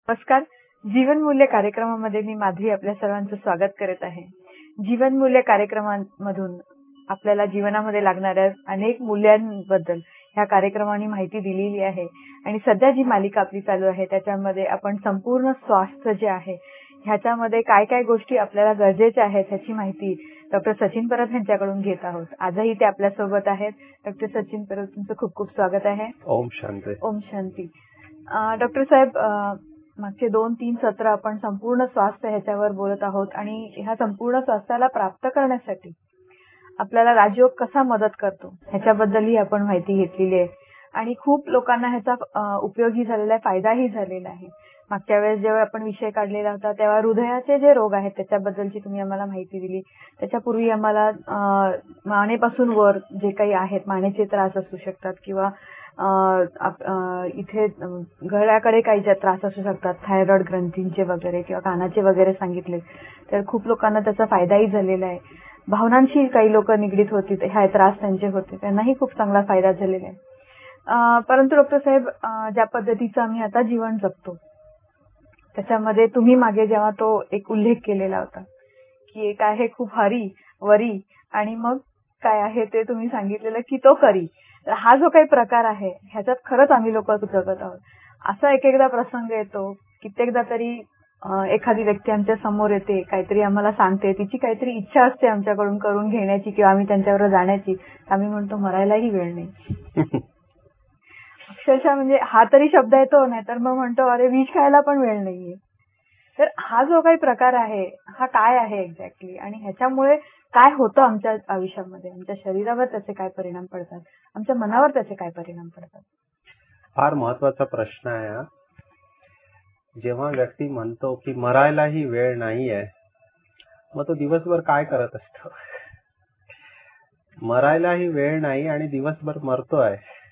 नमस्कार. जीवनमूल्य कार्यक्रमामध्ये मी माधवी आपल्या सर्वांचं स्वागत करत आहे. जीवनमूल्य कार्यक्रमांमधून आपल्याला जीवनामध्ये लागणाऱ्या अनेक मूल्यांबद्दल ह्या कार्यक्रमाने माहिती दिलेली आहे आणि सध्या जी मालिका आपली चालू आहे त्याच्यामध्ये आपण संपूर्ण स्वास्थ्य जे आहे ह्याच्यामध्ये काय काय गोष्टी आपल्याला गरजेच्या आहेत ह्याची माहिती डॉक्टर सचिन परब यांच्याकडून घेत आहोत. आजही ते आपल्या सोबत आहेत. डॉक्टर सचिन परब, तुमचं खूप खूप स्वागत आहे. ओम शांती. ओम शांती. डॉक्टर साहेब, मागचे 2-3 सत्र आपण संपूर्ण स्वास्थ्य ह्याच्यावर बोलत आहोत आणि ह्या संपूर्ण स्वास्थ्याला प्राप्त करण्यासाठी आपल्याला राजयोग कसा मदत करतो ह्याच्याबद्दलही आपण माहिती घेतलेली आहे आणि खूप लोकांना ह्याचा उपयोगी झालेला आहे, फायदाही झालेला आहे. मागच्या वेळेस जेव्हा आपण विषय काढलेला होता तेव्हा हृदयाचे जे रोग आहेत त्याच्याबद्दलची तुम्ही आम्हाला माहिती दिली. त्याच्यापूर्वी आम्हाला मानेपासून वर जे काही आहेत, मानेचे त्रास असू शकतात किंवा इथे गळ्याकडे काही जे त्रास असू शकतात, थायरॉइड ग्रंथींचे वगैरे किंवा कानाचे वगैरे सांगितले, तर खूप लोकांना त्याचा फायदाही झालेला आहे. भावनांशी काही लोक निगडीत होती, ह्या त्रास त्यांचे होते, त्यांनाही खूप चांगला फायदा झालेला आहे. परंतु डॉक्टर साहेब, ज्या पद्धतीचं आम्ही आता जीवन जगतो त्याच्यामध्ये तुम्ही मागे जेव्हा तो एक उल्लेख केलेला होता की एक आहे खूप हरी वरी आणि मग काय आहे ते तुम्ही सांगितलेलं की तो करी. तर हा जो काही प्रकार आहे ह्याच्यात खरंच आम्ही लोक जगत आहोत. असा एक एकदा प्रसंग येतो, कित्येकदा तरी एखादी व्यक्ती आमच्या समोर येते, काहीतरी आम्हाला सांगते, तिची काहीतरी इच्छा असते आमच्याकडून करून घेण्याची किंवा आम्ही त्यांच्यावर जाण्याची, आम्ही म्हणतो मरायलाही वेळ नाही. अक्षरशः म्हणजे हा तरी शब्द येतो, नाहीतर मग म्हणतो अरे विष खायला पण वेळ नाहीये. तर हा जो काही प्रकार आहे हा काय आहे एक्झॅक्टली आणि ह्याच्यामुळे काय होतं आमच्या आयुष्यामध्ये, आमच्या शरीरावर त्याचे काय परिणाम पडतात, आमच्या मनावर त्याचे काय परिणाम पडतात? फार महत्वाचा प्रश्न आहे हा. जेव्हा व्यक्ती म्हणतो की मरायलाही वेळ नाहीये, मग तो दिवसभर काय करत असतो? मरायलाही वेळ नाही आणि दिवसभर मरतोय,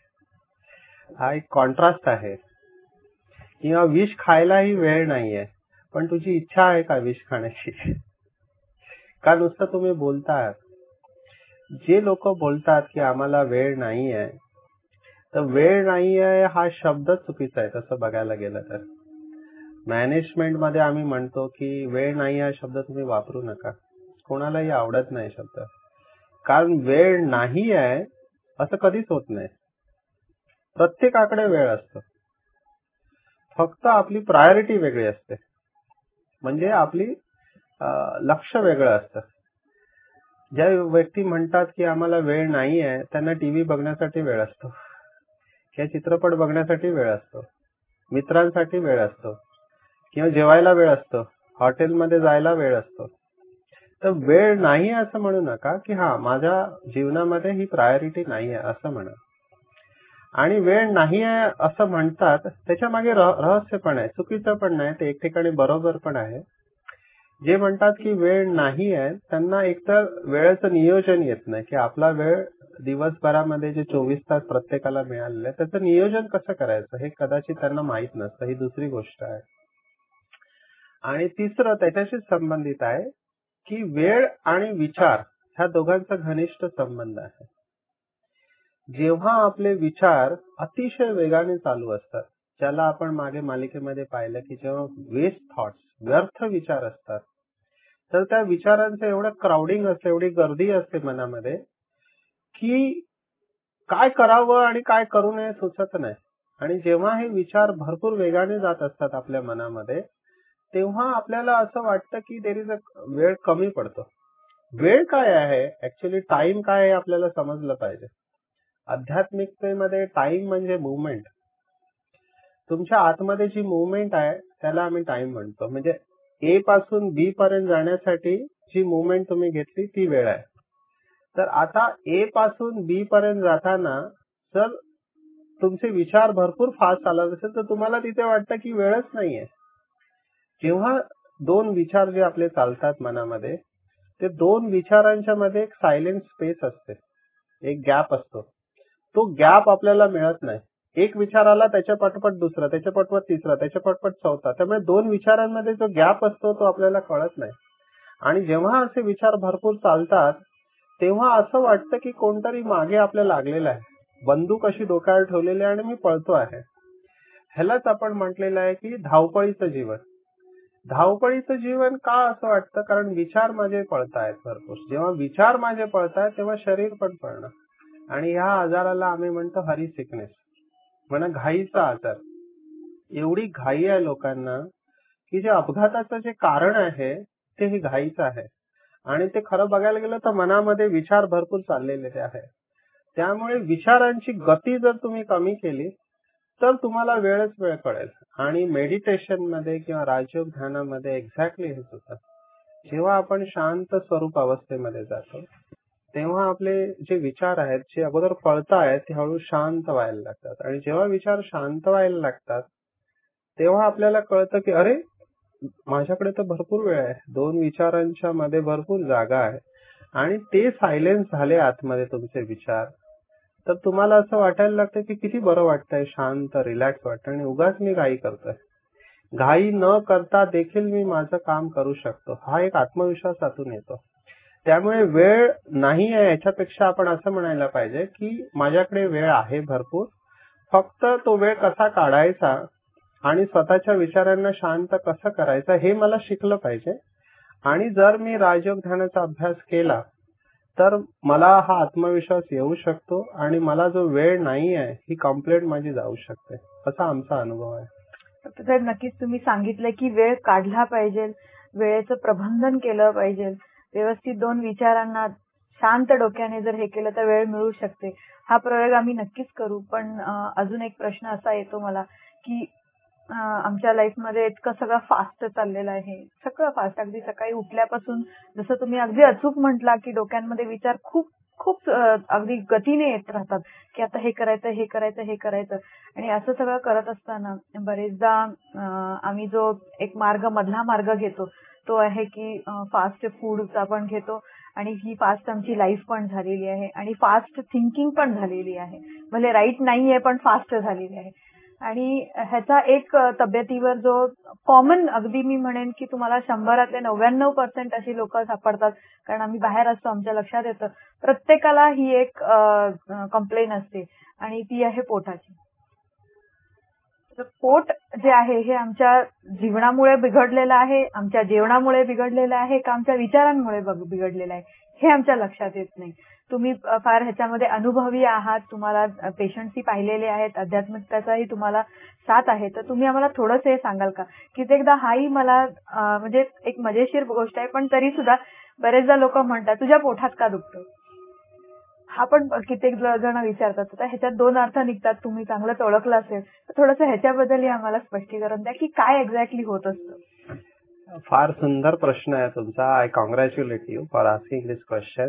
हा एक कॉन्ट्रास्ट आहे. किंवा विष खायलाही वेळ नाहीये, पण तुझी इच्छा आहे का विष खाण्याची? का नुसतं तुम्ही बोलतात? जे लोक बोलतात की आम्हाला वेळ नाहीये, तर वेळ नाहीये हा शब्द चुकीचा आहे. तसं बघायला गेलं तर मॅनेजमेंट मध्ये आम्ही म्हणतो की वेळ नाही हा शब्द तुम्ही वापरू नका, कोणालाही आवडत नाही शब्द. कारण वेळ नाही आहे असं कधीच होत नाही. प्रत्येकाकडे वेळ असतो, फक्त आपली प्रायोरिटी वेगळी असते, म्हणजे आपली लक्ष वेगळं असतं. ज्या व्यक्ती म्हणतात की आम्हाला वेळ नाही आहे, त्यांना टीव्ही बघण्यासाठी वेळ असतो किंवा चित्रपट बघण्यासाठी वेळ असतो, मित्रांसाठी वेळ असतो किंवा जेवायला वेळ असतो, हॉटेलमध्ये जायला वेळ असतो. तर वेळ नाही असं म्हणू नका की हा माझ्या जीवनामध्ये ही प्रायोरिटी नाही आहे असं म्हणा. आणि वेळ नाही आहे असं म्हणतात त्याच्या मागे रहस्य पण आहे, चुकीचं पण नाही, ते एक ठिकाणी बरोबर पण आहे. जे म्हणतात की वेळ नाही आहे त्यांना एकतर वेळेचं नियोजन येत नाही, की आपला वेळ दिवसभरामध्ये जे 24 तास प्रत्येकाला मिळालेलं आहे त्याचं नियोजन कसं करायचं हे कदाचित त्यांना माहित नसतं. ही दुसरी गोष्ट आहे. आणि तिसरं त्याच्याशी संबंधित आहे की वेळ आणि विचार ह्या दोघांचा घनिष्ठ संबंध आहे. जेव्हा आपले विचार अतिशय वेगाने चालू असतात, ज्याला आपण मागे मालिकेमध्ये पाहिलं की जेव्हा वेस्ट थॉट्स, व्यर्थ विचार असतात, तर त्या विचारांचं एवढं क्राउडिंग असते, एवढी गर्दी असते मनामध्ये की काय करावं आणि काय करू नये सुचत नाही. आणि जेव्हा हे विचार भरपूर वेगाने जात असतात आपल्या मनामध्ये, तेव्हा आपल्याला असं वाटतं की वेळ कमी पडतो. वेळ काय आहे ऍक्च्युली, टाइम काय आहे आपल्याला समजलं पाहिजे. आध्यात्मिकतेमध्ये टाइम म्हणजे मुवमेंट. तुमच्या आतमध्ये जी मुवमेंट आहे त्याला आम्ही टाइम म्हणतो. म्हणजे ए पासून बी पर्यंत जाण्यासाठी जी मुवमेंट तुम्ही घेतली ती वेळ आहे. तर आता ए पासून बी पर्यंत जाताना जर तुमचे विचार भरपूर फास्ट चालत असेल तर तुम्हाला तिथे वाटतं की वेळच नाहीये. जेव्हा दोन विचार जे आपले चालतात मनामध्ये, ते दोन विचारांच्या मध्ये एक सायलेंट स्पेस असते, एक गॅप असतो. तो गॅप आपल्याला मिळत नाही. एक विचार आला त्याच्या पटपट दुसरा, त्याच्या पटपट तिसरा, त्याच्या पटपट चौथा. त्यामुळे दोन विचारांमध्ये जो गॅप असतो तो आपल्याला कळत नाही. आणि जेव्हा असे विचार भरपूर चालतात तेव्हा असं वाटतं की कोणतरी मागे आपल्या लागलेलं आहे, बंदूक अशी डोक्यावर ठेवलेली आहे आणि मी पळतो आहे. ह्यालाच आपण म्हटलेलं आहे की धावपळीचं जीवन. धावपळीचं जीवन का असं वाटतं? कारण विचार माझे पळतायत भरपूर. जेव्हा विचार माझे पळतायत तेव्हा शरीर पण पळणं. आणि ह्या आजाराला आम्ही म्हणतो हरी सिकनेस, म्हणा घाईचा आजार. एवढी घाई आहे लोकांना की जे अपघाताचं जे कारण आहे ते ही घाईचं आहे. आणि ते खरं बघायला गेलं तर मनामध्ये विचार भरपूर चाललेले आहे. त्यामुळे विचारांची गती जर तुम्ही कमी केली तर तुम्हाला वेळच वेळ कळेल. आणि मेडिटेशन मध्ये किंवा राजयोग ध्यानामध्ये एक्झॅक्टली हेच होतं. जेव्हा आपण शांत स्वरूप अवस्थेमध्ये जातो तेव्हा आपले जे विचार आहेत जे अगोदर पळतायत ते हळू शांत व्हायला लागतात. आणि जेव्हा विचार शांत व्हायला लागतात तेव्हा आपल्याला कळतं की अरे माझ्याकडे तर भरपूर वेळ आहे, दोन विचारांच्या मध्ये भरपूर जागा आहे. आणि ते सायलेन्स झाले आतमध्ये तुमचे विचार तर तुम्हाला असं वाटायला लागतं की किती बरं वाटतंय, शांत रिलॅक्स वाटतं. आणि उगाच मी घाई करतोय, घाई न करता देखील मी माझं काम करू शकतो, हा एक आत्मविश्वास आतून येतो. त्यामुळे वेळ नाही आहे याच्यापेक्षा आपण असं म्हणायला पाहिजे की माझ्याकडे वेळ आहे भरपूर, फक्त तो वेळ कसा काढायचा आणि स्वतःच्या विचारांना शांत कसं करायचं हे मला शिकलं पाहिजे. आणि जर मी राजयोग ध्यानाचा अभ्यास केला तर मला हा आत्मविश्वास येऊ शकतो आणि मला जो वेळ नाही आहे ही कंप्लेंट माझी जाऊ शकते, असा आमचा अनुभव आहे. तर नक्कीच तुम्ही सांगितलं की वेळ काढला पाहिजे, वेळेचं प्रबंधन केलं पाहिजे, व्यवस्थित दोन विचारांना शांत डोक्याने जर हे केलं तर वेळ मिळू शकते. हा प्रयोग आम्ही नक्कीच करू. पण अजून एक प्रश्न असा येतो मला की आमच्या लाईफमध्ये इतकं सगळं फास्ट चाललेलं आहे, सगळं फास्ट. अगदी सकाळी उठल्यापासून जसं तुम्ही अगदी अचूक म्हटला की डोक्यांमध्ये विचार खूप खूप अगदी गतीने येत राहतात की आता हे करायचं हे करायचं हे करायचं. आणि असं सगळं करत असताना बरेचदा आम्ही जो एक मधला मार्ग घेतो तो आहे की फास्ट फूडचा पण घेतो. आणि ही फास्ट आमची लाईफ पण झालेली आहे आणि फास्ट थिंकिंग पण झालेली आहे. भले राईट नाहीये पण फास्ट झालेली आहे. आणि ह्याचा एक तब्येतीवर जो कॉमन, अगदी मी म्हणेन की तुम्हाला 100 ातले 99% अशी लोक सापडतात. कारण आम्ही बाहेर असतो, आमच्या लक्षात येतं प्रत्येकाला ही एक कंप्लेन असते आणि ती आहे पोटाची. तर पोट जे आहे हे आमच्या जीवनामुळे बिघडलेलं आहे, आमच्या जेवणामुळे बिघडलेलं आहे का आमच्या विचारांमुळे बिघडलेलं आहे हे आमच्या लक्षात येत नाही. तुम्ही फार ह्याच्यामध्ये अनुभवी आहात, तुम्हाला पेशंट्सही पाहिलेले आहेत, आध्यात्मिकताचाही तुम्हाला साथ आहे. तर तुम्ही आम्हाला थोडंसं हे सांगाल का? कित्येकदा हाही मला म्हणजे एक मजेशीर गोष्ट आहे, पण तरी सुद्धा बरेचदा लोक म्हणतात तुझ्या पोटात का दुखतं? हा पण कित्येक जण विचारतात. तर ह्याच्यात दोन अर्थ निघतात. तुम्ही चांगलंच ओळखलं असेल तर थोडंसं ह्याच्याबद्दलही आम्हाला स्पष्टीकरण द्या की काय एक्झॅक्टली होत असतं. फार सुंदर प्रश्न आहे तुमचा. I congratulate you for asking this question.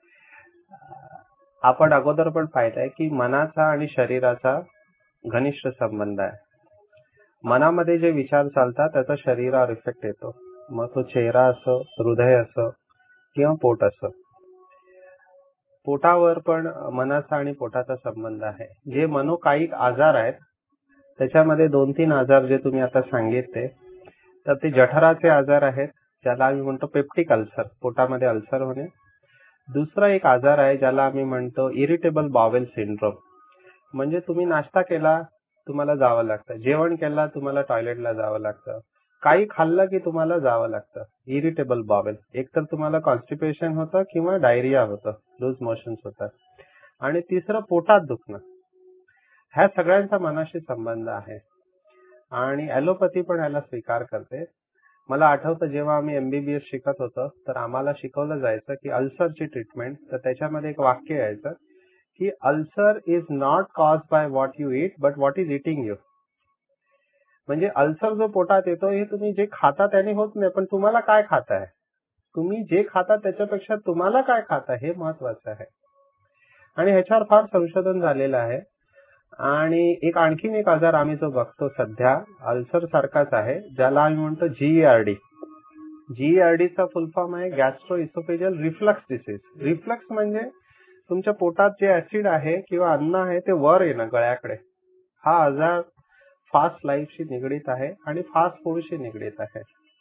आपण अगोदर पण पाहिलंय की मनाचा आणि शरीराचा घनिष्ठ संबंध आहे. मनामध्ये जे विचार चालतात त्याचा शरीरावर इफेक्ट येतो, मग तो चेहरा असो, हृदय असो किंवा पोट असो. पोटावर पण मनाचा आणि पोटाचा संबंध आहे. जे मनोकायिक आजार आहेत त्याच्यामध्ये 2-3 आजार जे तुम्ही आता सांगितले तर ते जठराचे आजार आहेत, ज्याला आम्ही म्हणतो पेप्टिक अल्सर, पोटामध्ये अल्सर होणे. दुसरा एक आजार आहे ज्याला आम्ही म्हणतो इरिटेबल बावेल सिंड्रोम. म्हणजे तुम्ही नाश्ता केला तुम्हाला जावं लागतं, जेवण केला तुम्हाला टॉयलेटला जावं लागतं, काही खाल्लं की तुम्हाला जावं लागतं. Irritable bowel. एकतर तुम्हाला कॉन्स्टिपेशन होतं किंवा डायरिया होतं, लूज मोशन्स होतात. आणि तिसरं पोटात दुखणं. ह्या सगळ्यांचा मनाशी संबंध आहे आणि ॲलोपॅथी पण ह्याला स्वीकार करते. मला आठवतं जेव्हा आम्ही MBBS शिकत होतो तर आम्हाला शिकवलं जायचं की अल्सरची ट्रीटमेंट, तर त्याच्यामध्ये एक वाक्य यायचं की ulcer is not cause by what you eat but what is eating you. म्हणजे अल्सर जो पोटात येतो हे तुम्ही जे खाता त्याने होत नाही, पण तुम्हाला काय खाताय, तुम्ही जे खाता त्याच्यापेक्षा तुम्हाला काय खाताय हे महत्वाचं आहे. आणि ह्याच्यावर फार संशोधन झालेलं आहे. आणि आणखीन एक आजार आम्ही जो बघतो सध्या अल्सर सारखाच आहे, ज्याला आम्ही म्हणतो GERD. GERDचा फुल फॉर्म आहे gastro oesophageal reflux disease. Reflux म्हणजे तुमच्या पोटात जे ऍसिड आहे किंवा अन्न आहे ते वर येणं गळ्याकडे. हा आजार फास्ट लाईफशी निगडीत आहे आणि फास्ट फूडशी निगडीत आहे.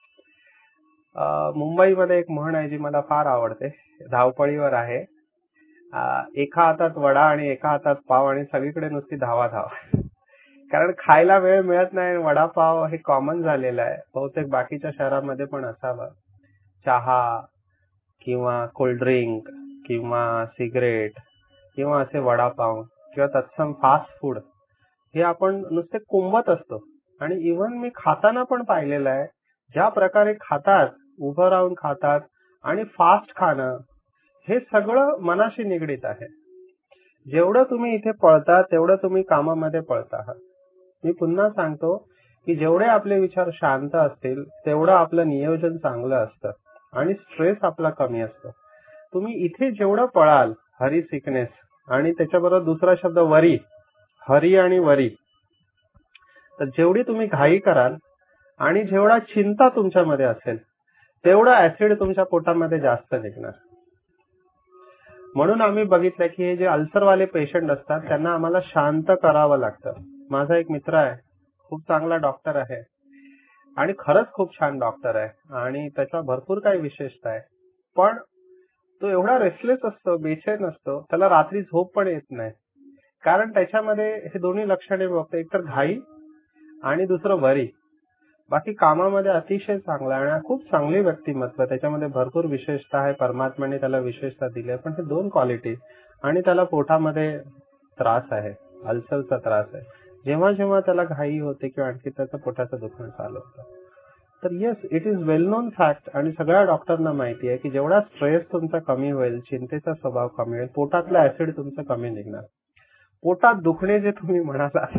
मुंबईमध्ये एक म्हण आहे जी मला फार आवडते, धावपळीवर आहे. एका हातात वडा आणि एका हातात पाव आणि सगळीकडे नुसती धावा धाव. कारण खायला वेळ मिळत नाही. वडापाव हे कॉमन झालेलं आहे. बहुतेक बाकीच्या शहरामध्ये पण असावं. चहा किंवा कोल्ड्रिंक किंवा सिगरेट किंवा असे वडापाव किंवा तत्सम फास्ट फूड हे आपण नुसते कुंबत असतो. आणि इव्हन मी खाताना पण पाहिलेलं आहे, ज्या प्रकारे खातात, उभं राहून खातात आणि फास्ट खाणं, हे सगळं मनाशी निगडीत आहे. जेवढं तुम्ही इथे पळता तेवढं तुम्ही कामामध्ये पळता आहात. मी पुन्हा सांगतो की जेवढे आपले विचार शांत असतील तेवढं आपलं नियोजन चांगलं असतं आणि स्ट्रेस आपला कमी असतो. तुम्ही इथे जेवढं पळाल, हरी सिकनेस आणि त्याच्याबरोबर दुसरा शब्द वरी, हरी आणि वरी, तर जेवढी तुम्ही घाई कराल आणि जेवढा चिंता तुमच्यामध्ये असेल तेवढं ऍसिड तुमच्या पोटामध्ये जास्त निघणार. म्हणून आम्ही बघितलं की हे जे अल्सरवाले पेशंट असतात त्यांना आम्हाला शांत करावं लागतं. माझा एक मित्र आहे, खूप चांगला डॉक्टर आहे आणि खरंच खूप छान डॉक्टर आहे आणि त्याचा भरपूर काही विशेषता आहे. पण तो एवढा रेस्टलेस असतो, बेचैन असतो, त्याला रात्री झोप पण येत नाही. कारण त्याच्यामध्ये हे दोन्ही लक्षणे बघतो, एकतर घाई आणि दुसरं वरी. बाकी कामामध्ये अतिशय चांगला आणि खूप चांगली व्यक्तिमत्व, त्याच्यामध्ये भरपूर विशेषता आहे, परमात्म्याने त्याला विशेषता दिली आहे. पण हे दोन क्वालिटी आणि त्याला पोटामध्ये त्रास आहे, अल्सरचा त्रास आहे. जेव्हा जेव्हा त्याला घाई होते किंवा आणखी त्याचं पोटाचं दुखणं चालू होतं. तर yes, it is well known fact आणि सगळ्या डॉक्टरना माहिती आहे की जेवढा स्ट्रेस तुमचा कमी होईल, चिंतेचा स्वभाव कमी होईल, पोटातलं ऍसिड तुमचं कमी निघणार. पोटात दुखणे जे तुम्ही म्हणालात,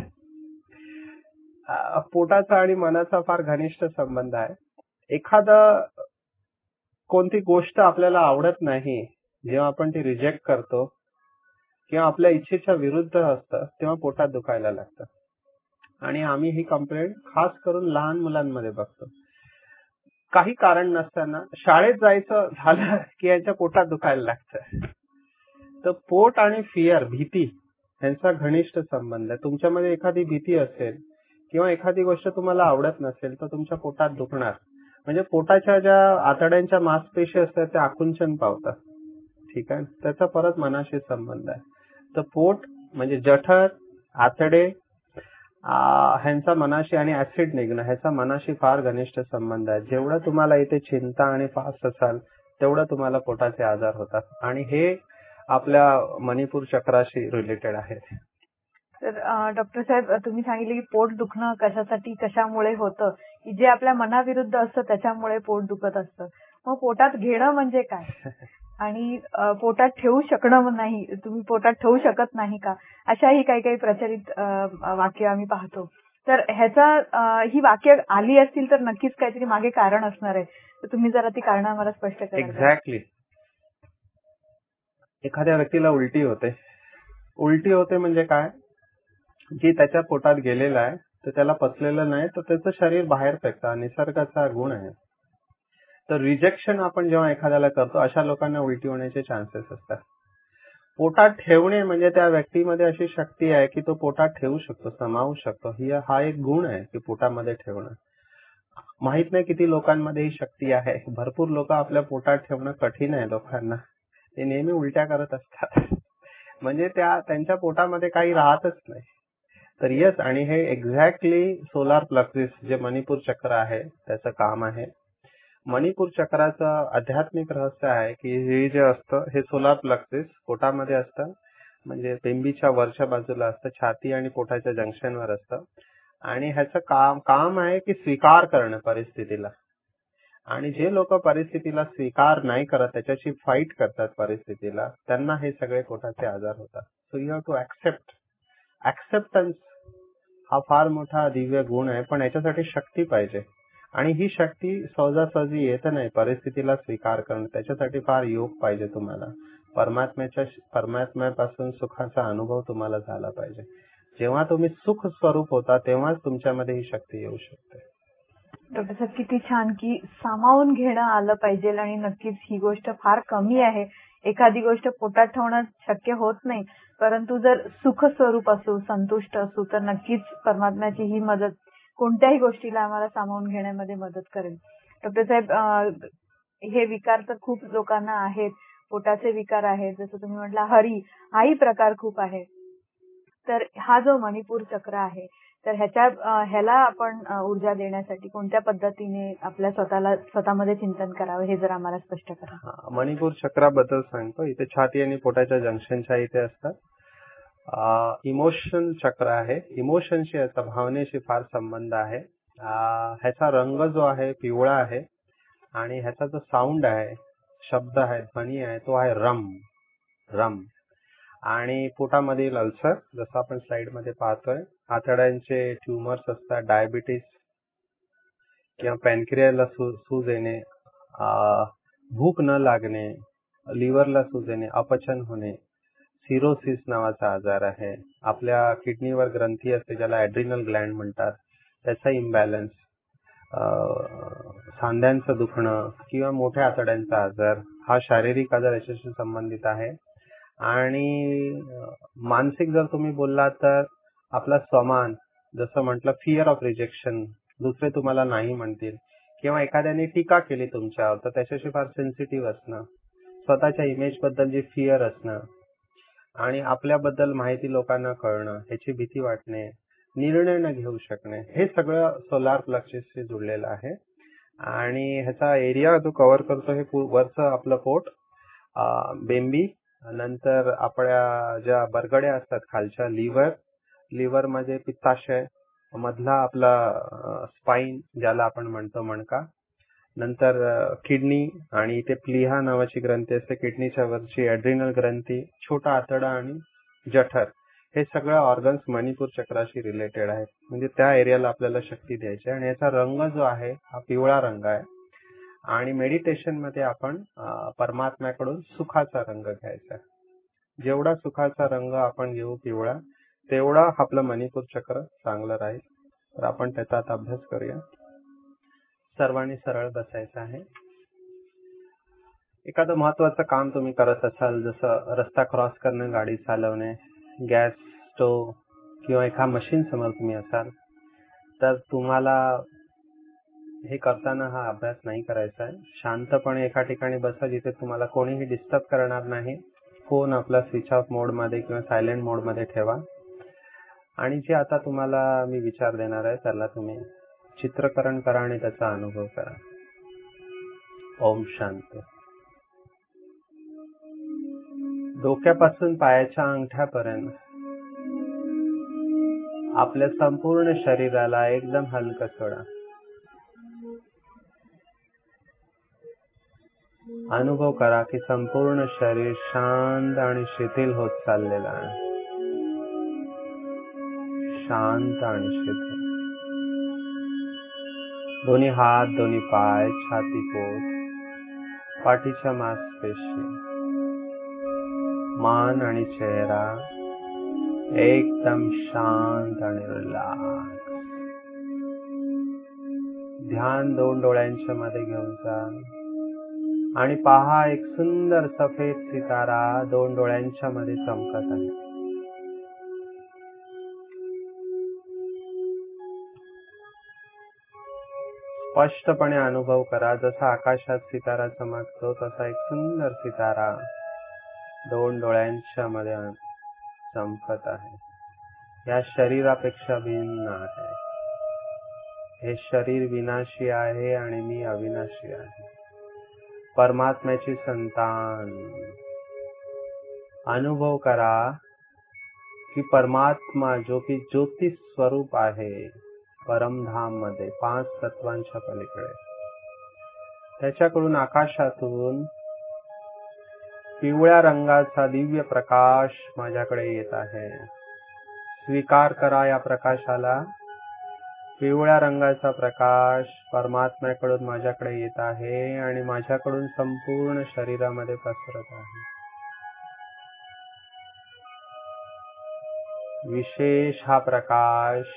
पोटाचा आणि मनाचा फार घनिष्ठ संबंध आहे. एखादा कोणती गोष्ट आपल्याला आवडत नाही, जेव्हा आपण ती रिजेक्ट करतो किंवा आपल्या इच्छेच्या विरुद्ध असतं तेव्हा पोटात दुखायला लागतं. आणि आम्ही ही कंप्लेंट खास करून लहान मुलांमध्ये बघतो. काही कारण नसताना शाळेत जायचं झालं की यांच्या पोटात दुखायला लागतं. तर पोट आणि फिअर, भीती, यांचा घनिष्ठ संबंध आहे. तुमच्यामध्ये एखादी भीती असेल किंवा एखादी गोष्ट तुम्हाला आवडत नसेल तर तुमच्या पोटात दुखणार. म्हणजे पोटाच्या ज्या आतड्यांच्या मांसपेशी असतात त्या आकुंचन पावतात. ठीक आहे, त्याचा परत मनाशी संबंध आहे. तर पोट म्हणजे जठर, आतडे ह्यांचा मनाशी आणि ऍसिड निघणं ह्याचा मनाशी फार घनिष्ठ संबंध आहे. जेवढं तुम्हाला इथे चिंता आणि फास्ट असाल तेवढं तुम्हाला पोटाचे आजार होतात आणि हे आपल्या मणिपूर चक्राशी रिलेटेड आहे. तर डॉक्टर साहेब, तुम्ही सांगितले की पोट दुखणं कशासाठी, कशामुळे होतं, की जे आपल्या मनाविरुद्ध असतं त्याच्यामुळे पोट दुखत असतं. मग पोटात घेणं म्हणजे काय आणि पोटात ठेवू शकणं नाही, तुम्ही पोटात ठेवू शकत नाही का, अशाही काही काही प्रचलित वाक्य आम्ही पाहतो. तर ह्याचा ही वाक्य आली असतील तर नक्कीच काहीतरी मागे कारण असणार आहे. तर तुम्ही जरा ती कारण आम्हाला स्पष्ट करा. एक्झॅक्टली. एखाद्या व्यक्तीला उलटी होते म्हणजे काय, जी त्याच्या पोटात गेलेलं आहे तर त्याला पचलेलं नाही तर त्याचं शरीर बाहेर फेकतं, निसर्गाचा गुण आहे. तर रिजेक्शन आपण जेव्हा एखाद्याला करतो अशा लोकांना उलटी होण्याचे चान्सेस असतात. पोटात ठेवणे म्हणजे त्या व्यक्तीमध्ये अशी शक्ती आहे की तो पोटात ठेवू शकतो, समावू शकतो. हा एक गुण आहे की पोटामध्ये ठेवणं. माहित नाही किती लोकांमध्ये ही शक्ती आहे. भरपूर लोक आपल्या पोटात ठेवणं कठीण आहे लोकांना. ते नेहमी उलट्या करत असतात. म्हणजे त्यांच्या पोटामध्ये काही राहतच नाही. तर येस, आणि हे एक्झॅक्टली सोलार प्लक्सिस जे मणिपूर चक्र आहे त्याचं काम आहे. मणिपूर चक्राचं आध्यात्मिक रहस्य आहे की हे जे असतं हे सोलार प्लक्सिस पोटामध्ये असतं, म्हणजे पेंबीच्या वरच्या बाजूला असतं, छाती आणि पोटाच्या जंक्शनवर असतं. आणि ह्याचं काम आहे की स्वीकार करणं परिस्थितीला. आणि जे लोक परिस्थितीला स्वीकार नाही करत, त्याच्याशी फाईट करतात परिस्थितीला, त्यांना हे सगळे पोटाचे आजार होतात. So you have to accept. Acceptance हा फार मोठा दिव्य गुण आहे, पण याच्यासाठी शक्ती पाहिजे. आणि ही शक्ती सहजासहजी येत नाही. परिस्थितीला स्वीकार करणं त्याच्यासाठी फार योग पाहिजे तुम्हाला. परमात्म्यापासून सुखाचा अनुभव तुम्हाला झाला पाहिजे. जेव्हा तुम्ही सुख स्वरूप होता तेव्हाच तुमच्यामध्ये ही शक्ती येऊ शकते. डॉक्टर साहेब, किती छान की सामावून घेणं आलं पाहिजे आणि नक्कीच ही गोष्ट फार कमी आहे. एखादी गोष्ट पोटात ठेवणं शक्य होत नाही, परंतु जर सुख स्वरूप असू, संतुष्ट असू तर नक्कीच परमात्म्याची ही मदत कोणत्याही गोष्टीला आम्हाला सामावून घेण्यामध्ये मदत करेल. डॉक्टर साहेब, हे विकार तर खूप लोकांना आहेत, पोटाचे विकार आहेत, जसं तुम्ही म्हटला हरी, हाही प्रकार खूप आहे. तर हा जो मणिपूर चक्र आहे तर ह्याला आपण ऊर्जा देण्यासाठी कोणत्या पद्धतीने आपल्या स्वतःमध्ये चिंतन करावं हे जर आम्हाला स्पष्ट करा. मणिपूर चक्राबद्दल सांगतो. इथे छाती आणि पोटाच्या जंक्शनच्या इथे असतात. इमोशन चक्र आहे. इमोशनशी याचा भावनेशी फार संबंध आहे. ह्याचा रंग जो आहे पिवळा आहे आणि ह्याचा जो साऊंड आहे, शब्द आहे, ध्वनी आहे, तो आहे रम रम. आणि पोटामधील अल्सर जसं आपण स्लाइड मध्ये पाहतोय, आतड्यांचे ट्युमर्स असतात, डायबिटीस किंवा पॅनक्रियाला सूज येणे, भूक न लागणे, लिव्हरला सूज येणे, अपचन होणे, सिरोसिस नावाचा आजार आहे. आपल्या किडनीवर ग्रंथी असते ज्याला ॲड्रिनल ग्लँड म्हणतात, त्याचा इम्बॅलन्स, सांध्यांचं दुखणं किंवा मोठ्या आतड्यांचा आजार, हा शारीरिक आजार याच्याशी संबंधित आहे. आणि मानसिक जर तुम्ही बोललात तर आपला स्वमान, जसं म्हटलं फिअर ऑफ रिजेक्शन, दुसरे तुम्हाला नाही म्हणतील किंवा एखाद्याने टीका केली तुमच्यावर तर त्याच्याशी फार सेन्सिटिव्ह असणं, स्वतःच्या इमेज बद्दल जी फिअर असणं आणि आपल्याबद्दल माहिती लोकांना कळणं, ह्याची भीती वाटणे, निर्णय न घेऊ शकणे, हे सगळं सोलार प्लक्सशी जुळलेलं आहे. आणि ह्याचा एरिया जो कव्हर करतो हे वरचं आपलं पोट, बेंबी, नंतर आपल्या ज्या बरगड्या असतात खालच्या, लिव्हर मध्ये पित्ताशय, मधला आपला स्पाइन ज्याला आपण म्हणतो मणका, नंतर किडनी आणि इथे प्लीहा नावाची ग्रंथी असते, किडनीच्या वरची ॲड्रिनल ग्रंथी, छोटा आतडा आणि जठर, हे सगळं ऑर्गन्स मणिपूर चक्राशी रिलेटेड आहेत. म्हणजे त्या एरियाला आपल्याला शक्ती द्यायची आहे. आणि याचा रंग जो आहे हा पिवळा रंग आहे. आणि मेडिटेशन मध्ये आपण परमात्म्याकडून सुखाचा रंग घ्यायचा. जेवढा सुखाचा रंग आपण घेऊ पिवळा, तेवढा आपलं मणिपूर चक्र चांगलं राहील. तर आपण त्याचा आता अभ्यास करूया. सर्वांनी सरळ बसायचं आहे. एखादं महत्वाचं काम तुम्ही करत असाल, जसं रस्ता क्रॉस करणं, गाडी चालवणे, गॅस स्टोव्ह किंवा एका मशीन समोर तुम्ही असाल, तर तुम्हाला हे करताना हा अभ्यास नाही करायचा आहे. शांतपणे एका ठिकाणी बसा जिथे तुम्हाला कोणीही डिस्टर्ब करणार नाही. फोन आपला स्विच ऑफ मोड मध्ये किंवा सायलेंट मोड मध्ये ठेवा. आणि जे आता तुम्हाला मी विचार देणार आहे त्याला तुम्ही चित्रकरण करा आणि त्याचा अनुभव करा. ओम शांती. डोक्यापासून पायाच्या अंगठ्यापर्यंत आपल्या संपूर्ण शरीराला एकदम हलकं सोडा. अनुभव करा की संपूर्ण शरीर शांत आणि शिथिल होत चाललेलं आहे. शांत आणि शिथिल. दोन्ही हात, दोन्ही पाय, छाती, पोट, पाठीच्या मांसपेशी, मान आणि चेहरा एकदम शांत आणि रिलॅक्स. ध्यान 2 डोळ्यांच्या मध्ये घेऊन जा आणि पहा एक सुंदर सफेद सितारा 2 डोळ्यांच्या मध्ये चमकत आहे. स्पष्टपणे अनुभव करा, जसा आकाशात सितारा चमकतो तसा एक सुंदर सितारा 2 डोळ्यांच्या मध्ये चमकत आहे. या शरीरापेक्षा भिन्न आहे. हे शरीर विनाशी आहे आणि मी अविनाशी आहे. परमात्म्याची संतान. अनुभव करा की परमात्मा जो की ज्योतिष स्वरूप आहे परमधाम मध्ये 5 तत्वांच्या पलीकडे, त्याच्याकडून आकाशातून पिवळ्या रंगाचा दिव्य प्रकाश माझ्याकडे येत आहे. स्वीकार करा या प्रकाशाला. पिवळ्या रंगाचा प्रकाश परमात्म्याकडून माझ्याकडे येत आहे आणि माझ्याकडून संपूर्ण शरीरामध्ये पसरत आहे. विशेष हा प्रकाश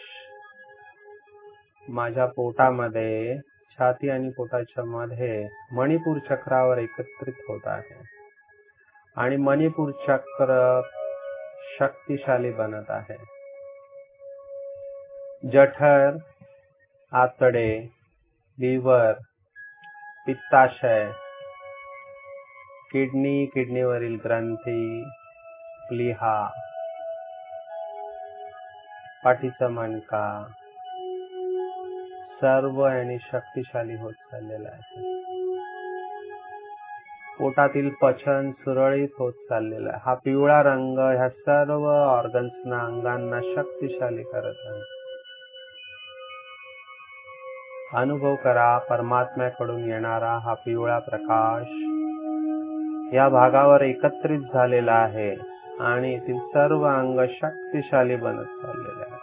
माझ्या पोटामध्ये, छाती आणि पोटाच्या मध्ये मणिपूर चक्रावर एकत्रित होत आहे आणि मणिपूर चक्र शक्तिशाली बनत आहे. जठर, आतडे, लिव्हर, पित्ताशय, किडनी, किडनीवरील ग्रंथी, प्लीहा, पाठीचा मणका सर्व यांनी शक्तिशाली होत चाललेला आहे. पोटातील पचन सुरळीत होत चाललेला आहे. हा पिवळा रंग ह्या सर्व ऑर्गन्सना अंगांना शक्तिशाली करत आहे. अनुभव करा परमात्म्याकडून येणारा हा पिवळा प्रकाश या भागावर एकत्रित झालेला आहे आणि येथील सर्व अंग शक्तिशाली बनत चाललेले आहेत.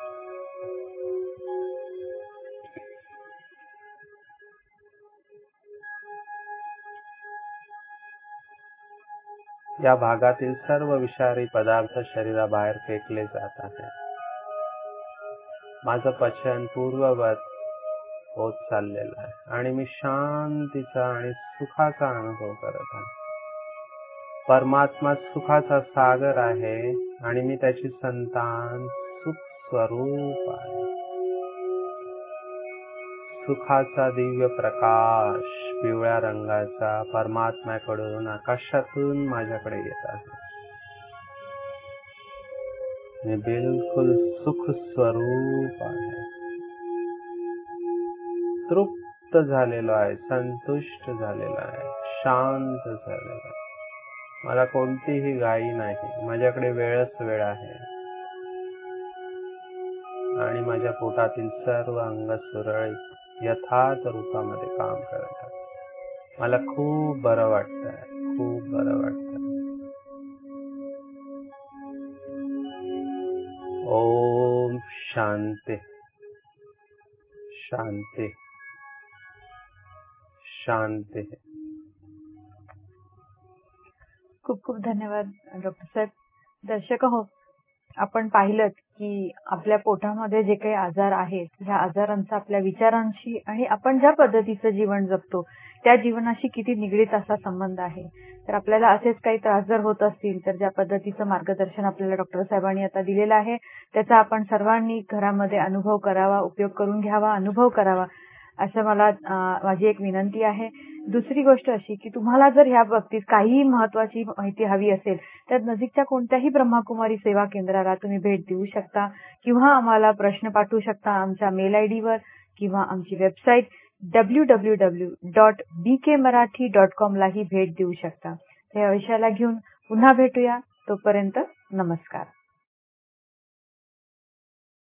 या भागातील सर्व विषारी पदार्थ शरीराबाहेर फेकले जात आहेत. माझं पचन पूर्ववत होत चाललेलं आहे आणि मी शांतीचा आणि सुखाचा अनुभव करत आहे. परमात्मा सुखाचा सागर आहे आणि मी त्याची संतान सुख स्वरूप आहे. सुखाचा दिव्य प्रकाश पिवळ्या रंगाचा परमात्म्याकडून आकाशातून माझ्याकडे येत आहे. मी बिलकुल सुख स्वरूप आहे. तृप्त झालेलो आहे, संतुष्ट झालेलो आहे, शांत झालेलो आहे. मला कोणतीही घाई नाही. माझ्याकडे वेळच वेळ आहे आणि माझ्या पोटातील सर्व अंग सुरळीत यथार्थ रूपामध्ये काम करत आहे. मला खूप बरं वाटतंय, खूप बरं वाटतंय. ओम शांती शांती शांती. खूप खूप धन्यवाद डॉक्टर साहेब. दर्शक हो, आपण पाहिलं की आपल्या पोटामध्ये जे काही आजार आहेत, ह्या आजारांचा आपल्या विचारांशी आणि आपण ज्या पद्धतीचं जीवन जगतो त्या जीवनाशी किती निगडीत असा संबंध आहे. तर आपल्याला असेच काही त्रास जर होत असतील तर ज्या पद्धतीचं मार्गदर्शन आपल्याला डॉक्टर साहेबांनी आता दिलेलं आहे त्याचा आपण सर्वांनी घरामध्ये अनुभव करावा, उपयोग करून घ्यावा, अनुभव करावा असं मला माझी एक विनंती आहे. दुसरी गोष्ट अशी की तुम्हाला जर ह्या बाबतीत काही महत्त्वाची माहिती हवी असेल तर नजीकच्या कोणत्याही ब्रह्मकुमारी सेवा केंद्राला तुम्ही भेट देऊ शकता किंवा आम्हाला प्रश्न पाठवू शकता आमच्या मेल आयडी वर किंवा आमची वेबसाईट www.bkmarathi.com लाही भेट देऊ शकता. या विषयाला घेऊन पुन्हा भेटूया. तोपर्यंत नमस्कार.